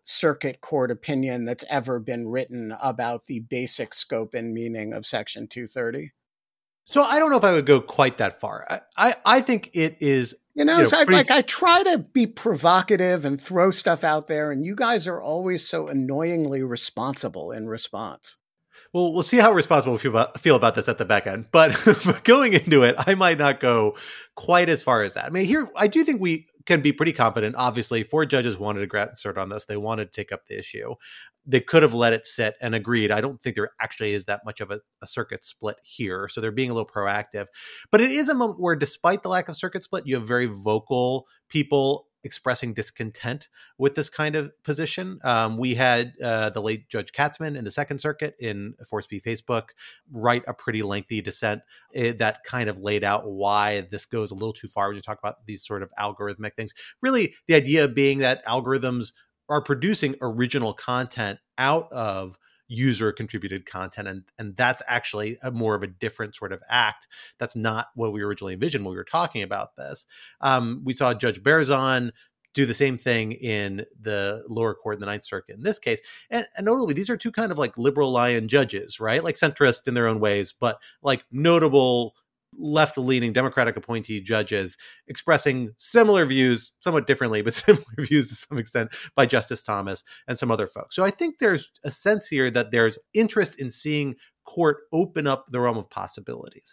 circuit court opinion that's ever been written about the basic scope and meaning of Section two thirty? So I don't know if I would go quite that far. I, I, I think it is, you know, you know so I, pretty... like I try to be provocative and throw stuff out there, and you guys are always so annoyingly responsible in response. Well, we'll see how responsible we feel about, feel about this at the back end. But going into it, I might not go quite as far as that. I mean, here, I do think we can be pretty confident. Obviously, four judges wanted to grant cert on this. They wanted to take up the issue. They could have let it sit and agreed. I don't think there actually is that much of a, a circuit split here. So they're being a little proactive. But it is a moment where, despite the lack of circuit split, you have very vocal people expressing discontent with this kind of position. Um, we had uh, the late Judge Katzmann in the Second Circuit in Force v. Facebook write a pretty lengthy dissent uh, that kind of laid out why this goes a little too far when you talk about these sort of algorithmic things. Really, the idea being that algorithms are producing original content out of user contributed content. And, and that's actually a more of a different sort of act. That's not what we originally envisioned when we were talking about this. Um, we saw Judge Berzon do the same thing in the lower court in the Ninth Circuit in this case. And, and notably, these are two kind of like liberal lion judges, right? Like centrist in their own ways, but like notable left-leaning Democratic appointee judges expressing similar views, somewhat differently, but similar views to some extent by Justice Thomas and some other folks. So I think there's a sense here that there's interest in seeing court open up the realm of possibilities.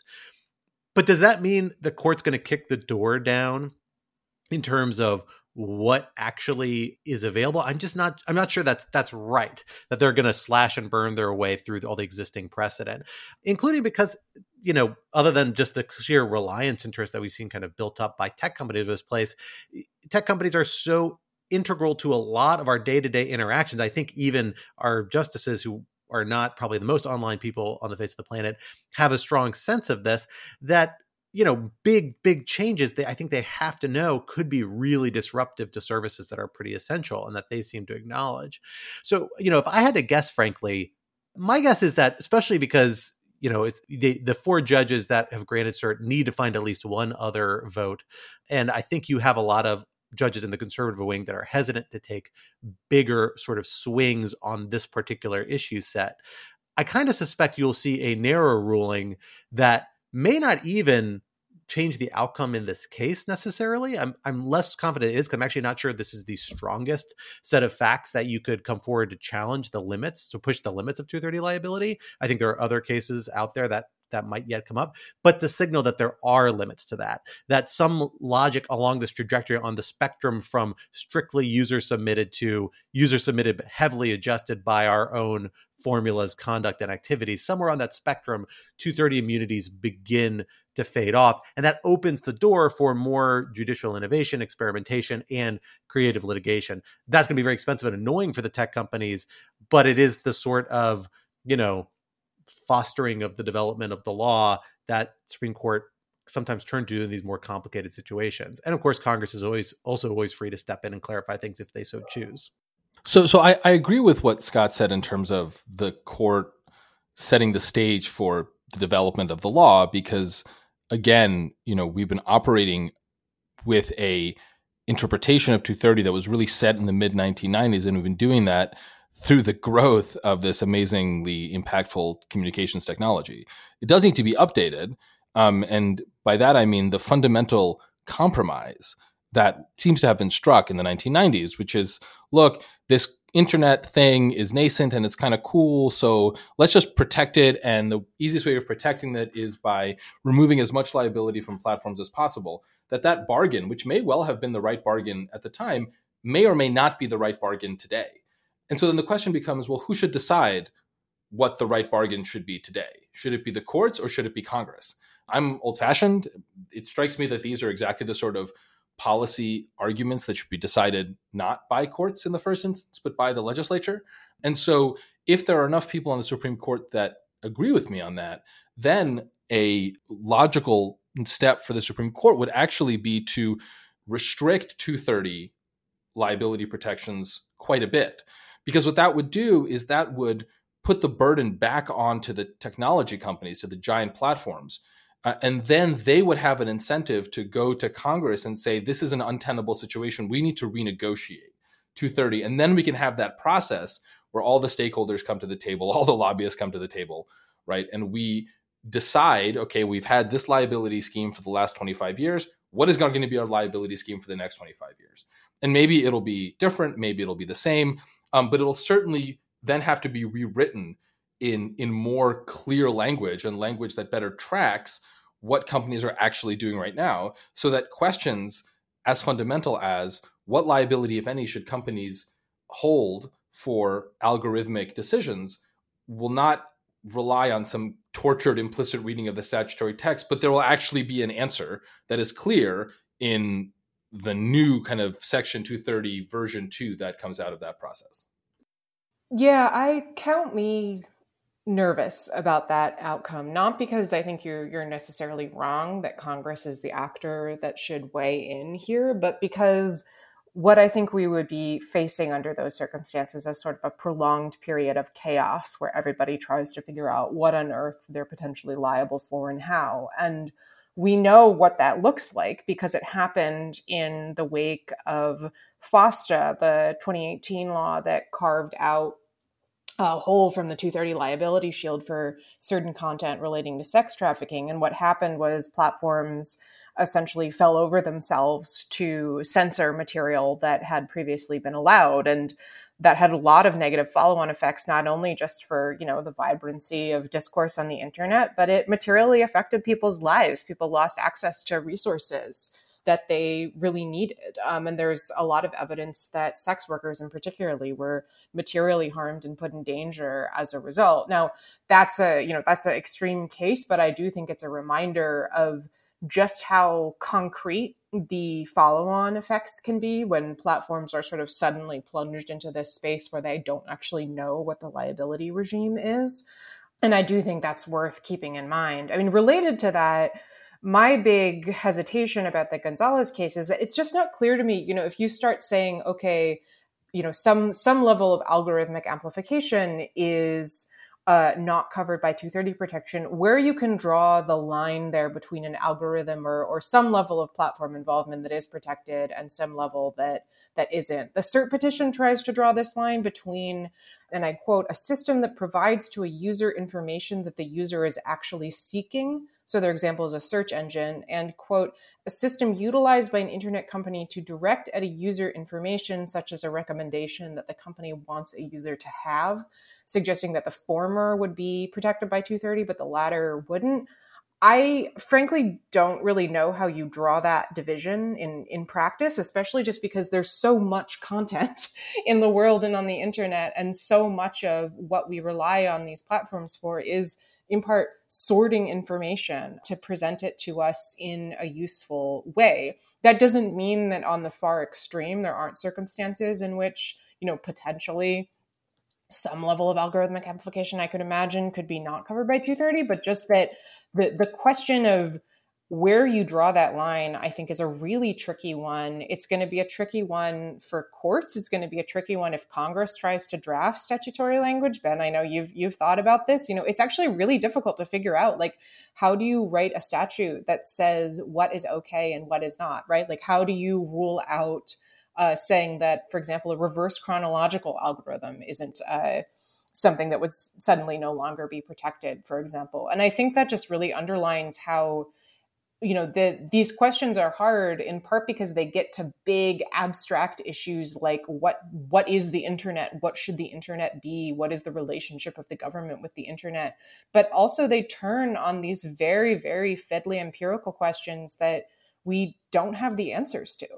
But does that mean the court's going to kick the door down in terms of what actually is available? I'm just not, I'm not sure that's, that's right, that they're going to slash and burn their way through all the existing precedent, including because, you know, other than just the sheer reliance interest that we've seen kind of built up by tech companies of this place, tech companies are so integral to a lot of our day-to-day interactions. I think even our justices, who are not probably the most online people on the face of the planet, have a strong sense of this, that, you know, big, big changes, they, I think they have to know could be really disruptive to services that are pretty essential and that they seem to acknowledge. So, you know, if I had to guess, frankly, my guess is that, especially because, you know, it's the, the four judges that have granted cert need to find at least one other vote. And I think you have a lot of judges in the conservative wing that are hesitant to take bigger sort of swings on this particular issue set. I kind of suspect you'll see a narrow ruling that may not even change the outcome in this case necessarily. I'm I'm less confident it is, because I'm actually not sure this is the strongest set of facts that you could come forward to challenge the limits, to push the limits of two thirty liability. I think there are other cases out there that that might yet come up, but to signal that there are limits to that, that some logic along this trajectory on the spectrum from strictly user submitted to user submitted, but heavily adjusted by our own formulas, conduct, and activities, somewhere on that spectrum, two thirty immunities begin to fade off. And that opens the door for more judicial innovation, experimentation, and creative litigation. That's going to be very expensive and annoying for the tech companies, but it is the sort of, you know, fostering of the development of the law that Supreme Court sometimes turn to in these more complicated situations. And of course, Congress is always also always free to step in and clarify things if they so choose. So, so I, I agree with what Scott said in terms of the court setting the stage for the development of the law, because again, you know, we've been operating with a interpretation of two thirty that was really set in the mid nineteen nineties, and we've been doing that through the growth of this amazingly impactful communications technology. It does need to be updated. Um, and by that, I mean the fundamental compromise that seems to have been struck in the nineteen nineties, which is, look, this internet thing is nascent and it's kind of cool, so let's just protect it. And the easiest way of protecting that is by removing as much liability from platforms as possible. That that bargain, which may well have been the right bargain at the time, may or may not be the right bargain today. And so then the question becomes, well, who should decide what the right bargain should be today? Should it be the courts or should it be Congress? I'm old-fashioned. It strikes me that these are exactly the sort of policy arguments that should be decided not by courts in the first instance, but by the legislature. And so if there are enough people on the Supreme Court that agree with me on that, then a logical step for the Supreme Court would actually be to restrict two thirty liability protections quite a bit. Because what that would do is that would put the burden back onto the technology companies, to the giant platforms. Uh, and then they would have an incentive to go to Congress and say, this is an untenable situation. We need to renegotiate two thirty. And then we can have that process where all the stakeholders come to the table, all the lobbyists come to the table, right? And we decide, okay, we've had this liability scheme for the last twenty-five years. What is going to be our liability scheme for the next twenty-five years? And maybe it'll be different, maybe it'll be the same, um, but it'll certainly then have to be rewritten in, in more clear language and language that better tracks what companies are actually doing right now, so that questions as fundamental as what liability, if any, should companies hold for algorithmic decisions will not rely on some tortured implicit reading of the statutory text, but there will actually be an answer that is clear in the new kind of Section two thirty version two that comes out of that process. Yeah, I count me nervous about that outcome, not because I think you're you're necessarily wrong that Congress is the actor that should weigh in here, but because what I think we would be facing under those circumstances is sort of a prolonged period of chaos where everybody tries to figure out what on earth they're potentially liable for and how. And we know what that looks like because it happened in the wake of FOSTA, the twenty eighteen law that carved out a hole from the two thirty liability shield for certain content relating to sex trafficking. And what happened was platforms essentially fell over themselves to censor material that had previously been allowed. And that had a lot of negative follow-on effects, not only just for, you know, the vibrancy of discourse on the internet, but it materially affected people's lives. People lost access to resources that they really needed. Um, and there's a lot of evidence that sex workers in particularly were materially harmed and put in danger as a result. Now, that's a, you know, that's an extreme case, but I do think it's a reminder of just how concrete the follow-on effects can be when platforms are sort of suddenly plunged into this space where they don't actually know what the liability regime is. And I do think that's worth keeping in mind. I mean, related to that, my big hesitation about the Gonzalez case is that it's just not clear to me, you know, if you start saying, okay, you know, some some level of algorithmic amplification is uh, not covered by two thirty protection, where you can draw the line there between an algorithm or, or some level of platform involvement that is protected and some level that that isn't. The cert petition tries to draw this line between, and I quote, a system that provides to a user information that the user is actually seeking. So their example is a search engine, and quote, a system utilized by an internet company to direct at a user information such as a recommendation that the company wants a user to have, suggesting that the former would be protected by two thirty, but the latter wouldn't. I frankly don't really know how you draw that division in, in practice, especially just because there's so much content in the world and on the internet, and so much of what we rely on these platforms for is in part sorting information to present it to us in a useful way. That doesn't mean that on the far extreme, there aren't circumstances in which, you know, potentially some level of algorithmic amplification I could imagine could be not covered by two thirty, but just that the, the question of where you draw that line, I think, is a really tricky one. It's going to be a tricky one for courts. It's going to be a tricky one if Congress tries to draft statutory language. Ben, I know you've you've thought about this. You know, it's actually really difficult to figure out, like, how do you write a statute that says what is okay and what is not, right? Like, how do you rule out uh, saying that, for example, a reverse chronological algorithm isn't uh, something that would s- suddenly no longer be protected, for example? And I think that just really underlines how, you know, the, these questions are hard in part because they get to big abstract issues like what what is the internet? What should the internet be? What is the relationship of the government with the internet? But also they turn on these very, very fiddly empirical questions that we don't have the answers to.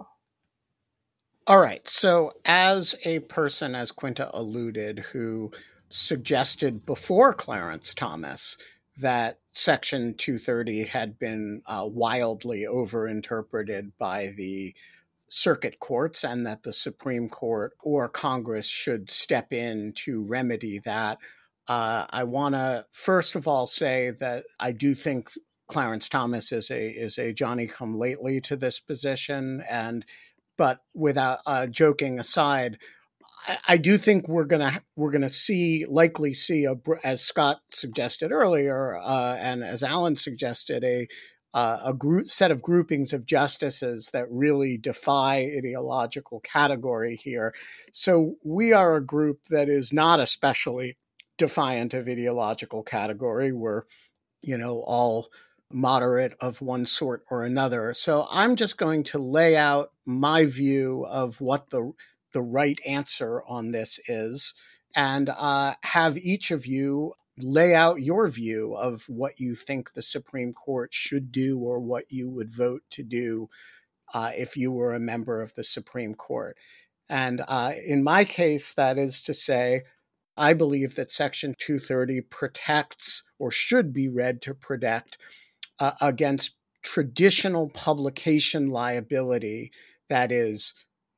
All right. So as a person, as Quinta alluded, who suggested before Clarence Thomas that Section two thirty had been uh, wildly overinterpreted by the circuit courts and that the Supreme Court or Congress should step in to remedy that, uh, I want to first of all say that I do think Clarence Thomas is a is a Johnny-come-lately to this position, and but without uh, joking aside, I do think we're gonna we're gonna see likely see a, as Scott suggested earlier, uh, and as Alan suggested, a uh, a group set of groupings of justices that really defy ideological category here. So we are a group that is not especially defiant of ideological category. We're, you know, all moderate of one sort or another. So I'm just going to lay out my view of what the the right answer on this is, and uh, have each of you lay out your view of what you think the Supreme Court should do or what you would vote to do uh, if you were a member of the Supreme Court. And uh, in my case, that is to say, I believe that Section two thirty protects or should be read to protect uh, against traditional publication liability, that is,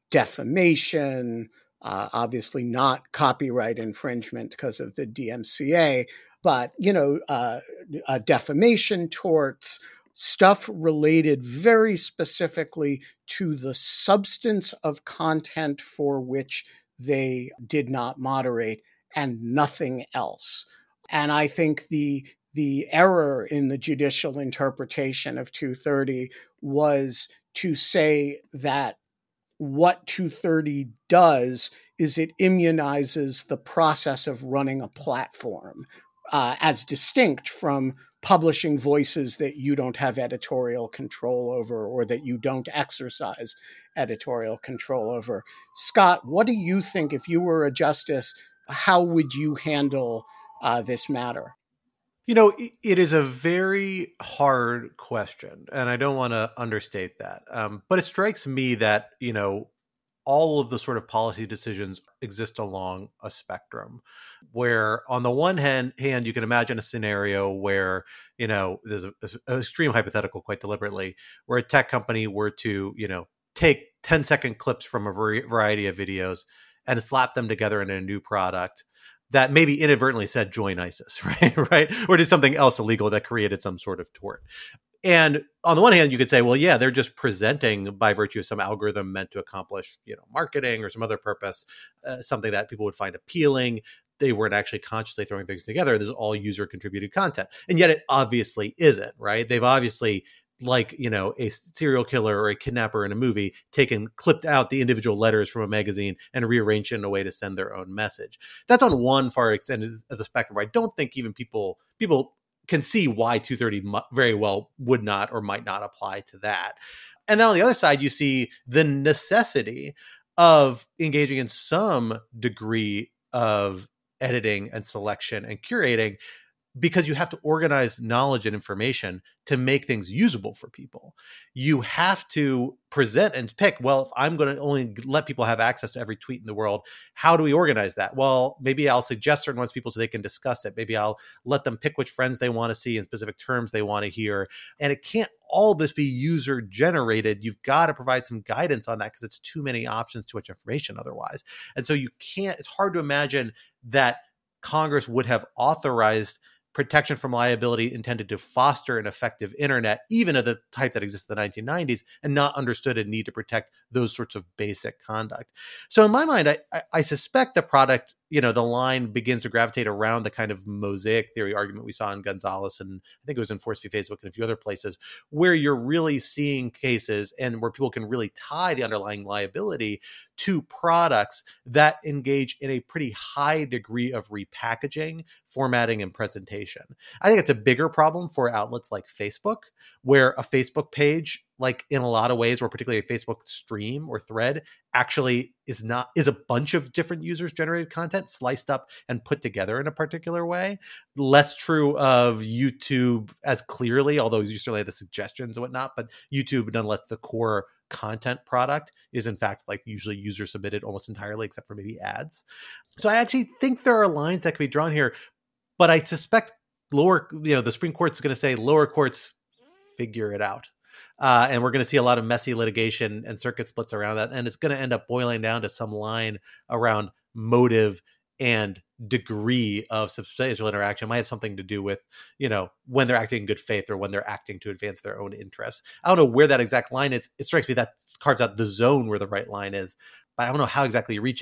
defamation, uh, obviously not copyright infringement because of the D M C A, but, you know, uh, uh, defamation torts, stuff related very specifically to the substance of content for which they did not moderate and nothing else. And I think the the error in the judicial interpretation of two thirty was to say that what two thirty does is it immunizes the process of running a platform uh, as distinct from publishing voices that you don't have editorial control over or that you don't exercise editorial control over. Scott, what do you think, if you were a justice, how would you handle uh, this matter? You know, it is a very hard question, and I don't want to understate that. Um, but it strikes me that, you know, all of the sort of policy decisions exist along a spectrum where on the one hand, hand you can imagine a scenario where, you know, there's an extreme hypothetical quite deliberately, where a tech company were to, you know, take ten second clips from a variety of videos and slap them together in a new product that maybe inadvertently said join ISIS, right? right? Or did something else illegal that created some sort of tort. And on the one hand, you could say, well, yeah, they're just presenting by virtue of some algorithm meant to accomplish, you know, marketing or some other purpose, uh, something that people would find appealing. They weren't actually consciously throwing things together. This is all user contributed content. And yet it obviously isn't, right? They've obviously, like, you know, a serial killer or a kidnapper in a movie, taken, clipped out the individual letters from a magazine and rearranged it in a way to send their own message. That's on one far extent of the spectrum. I don't think even people, people can see why two thirty very well would not or might not apply to that. And then on the other side, you see the necessity of engaging in some degree of editing and selection and curating, because you have to organize knowledge and information to make things usable for people. You have to present and pick, well, if I'm going to only let people have access to every tweet in the world, how do we organize that? Well, maybe I'll suggest certain ones to people so they can discuss it. Maybe I'll let them pick which friends they want to see in specific terms they want to hear. And it can't all just be user generated. You've got to provide some guidance on that because it's too many options, too much information otherwise. And so you can't, it's hard to imagine that Congress would have authorized protection from liability intended to foster an effective internet, even of the type that existed in the nineteen nineties, and not understood a need to protect those sorts of basic conduct. So in my mind, I, I, I suspect the product, you know, the line begins to gravitate around the kind of mosaic theory argument we saw in Gonzalez, and I think it was in Force v. Facebook and a few other places, where you're really seeing cases and where people can really tie the underlying liability to products that engage in a pretty high degree of repackaging, formatting, and presentation. I think it's a bigger problem for outlets like Facebook, where a Facebook page, like in a lot of ways, or particularly a Facebook stream or thread, actually is not is a bunch of different users generated content sliced up and put together in a particular way. Less true of YouTube as clearly, although you certainly have the suggestions and whatnot, but YouTube, nonetheless, the core content product is in fact like usually user submitted almost entirely, except for maybe ads. So I actually think there are lines that can be drawn here, but I suspect lower, you know, the Supreme Court is going to say lower courts figure it out. Uh, and we're going to see a lot of messy litigation and circuit splits around that. And it's going to end up boiling down to some line around motive and degree of substantial interaction. It might have something to do with, you know, when they're acting in good faith or when they're acting to advance their own interests. I don't know where that exact line is. It strikes me that carves out the zone where the right line is, but I don't know how exactly you reach it.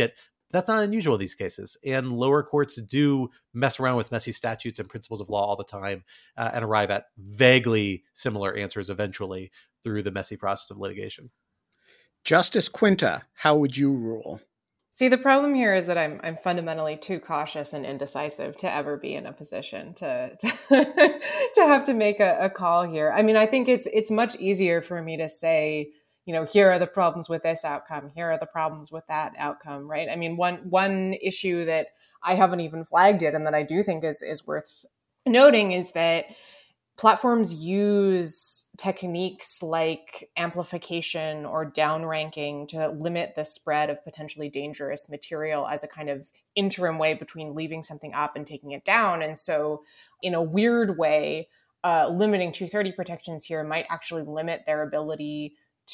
That's not unusual in these cases. And lower courts do mess around with messy statutes and principles of law all the time uh, and arrive at vaguely similar answers eventually through the messy process of litigation. Justice Quinta, how would you rule? See, the problem here is that I'm I'm fundamentally too cautious and indecisive to ever be in a position to to, to have to make a, a call here. I mean, I think it's it's much easier for me to say, you know, here are the problems with this outcome. Here are the problems with that outcome, right? I mean, one one issue that I haven't even flagged yet and that I do think is is worth noting is that platforms use techniques like amplification or downranking to limit the spread of potentially dangerous material as a kind of interim way between leaving something up and taking it down. And so in a weird way, uh, limiting two thirty protections here might actually limit their ability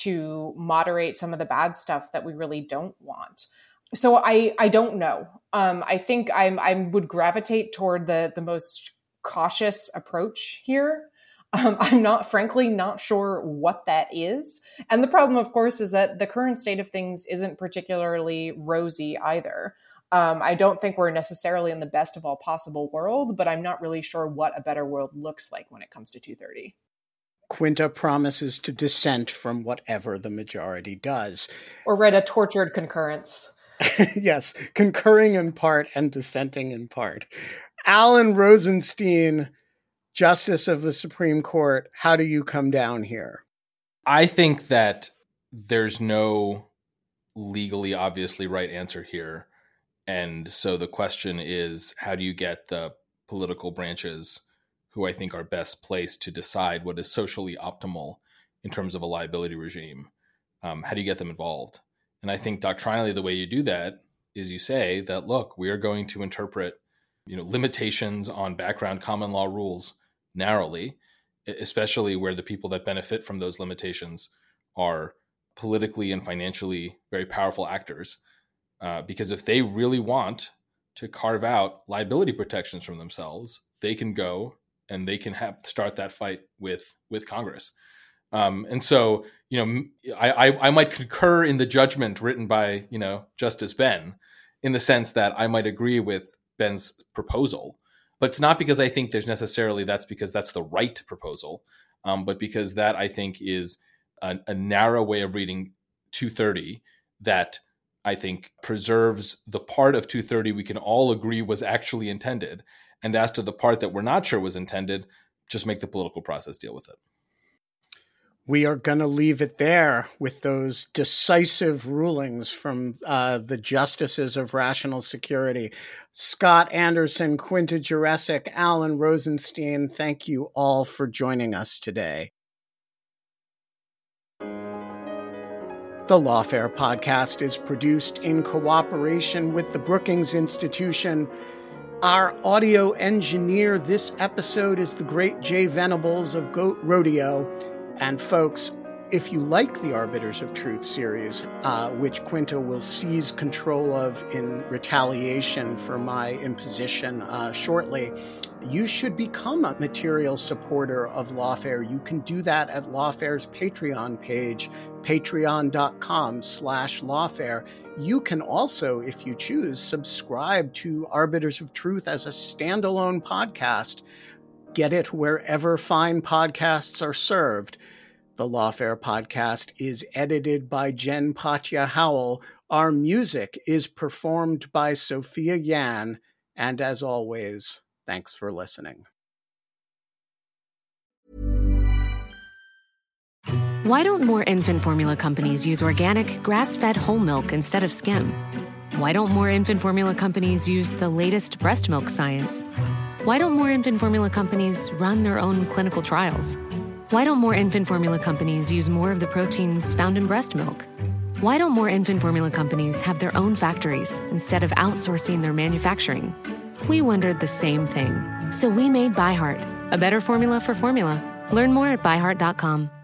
to moderate some of the bad stuff that we really don't want. So I, I don't know. Um, I think I'm, I would gravitate toward the, the most cautious approach here. Um, I'm not, frankly, not sure what that is. And the problem, of course, is that the current state of things isn't particularly rosy either. Um, I don't think we're necessarily in the best of all possible world, but I'm not really sure what a better world looks like when it comes to two thirty. Quinta promises to dissent from whatever the majority does. Or read a tortured concurrence. Yes, concurring in part and dissenting in part. Alan Rozenshtein, Justice of the Supreme Court, how do you come down here? I think that there's no legally obviously right answer here. And so the question is, how do you get the political branches who I think are best placed to decide what is socially optimal in terms of a liability regime? Um, how do you get them involved? And I think doctrinally, the way you do that is you say that, look, we are going to interpret, you know, limitations on background common law rules narrowly, especially where the people that benefit from those limitations are politically and financially very powerful actors. Uh, because if they really want to carve out liability protections from themselves, they can go and they can have start that fight with with Congress. Um, and so, you know, I, I I might concur in the judgment written by, you know, Justice Ben, in the sense that I might agree with Ben's proposal, but it's not because I think there's necessarily that's because that's the right proposal, um, but because that I think is a, a narrow way of reading two thirty that I think preserves the part of two thirty we can all agree was actually intended. And as to the part that we're not sure was intended, just make the political process deal with it. We are going to leave it there with those decisive rulings from uh, the justices of rational security. Scott Anderson, Quinta Jurecic, Alan Rozenshtein, thank you all for joining us today. The Lawfare podcast is produced in cooperation with the Brookings Institution. Our audio engineer this episode is the great Jay Venables of Goat Rodeo. And folks, if you like the Arbiters of Truth series, uh, which Quinta will seize control of in retaliation for my imposition uh, shortly, you should become a material supporter of Lawfare. You can do that at Lawfare's Patreon page, patreon.com slash Lawfare. You can also, if you choose, subscribe to Arbiters of Truth as a standalone podcast. Get it wherever fine podcasts are served. The Lawfare podcast is edited by Jen Patja Howell. Our music is performed by Sophia Yan. And as always, thanks for listening. Why don't more infant formula companies use organic, grass-fed whole milk instead of skim? Why don't more infant formula companies use the latest breast milk science? Why don't more infant formula companies run their own clinical trials? Why don't more infant formula companies use more of the proteins found in breast milk? Why don't more infant formula companies have their own factories instead of outsourcing their manufacturing? We wondered the same thing. So we made ByHeart, a better formula for formula. Learn more at by heart dot com.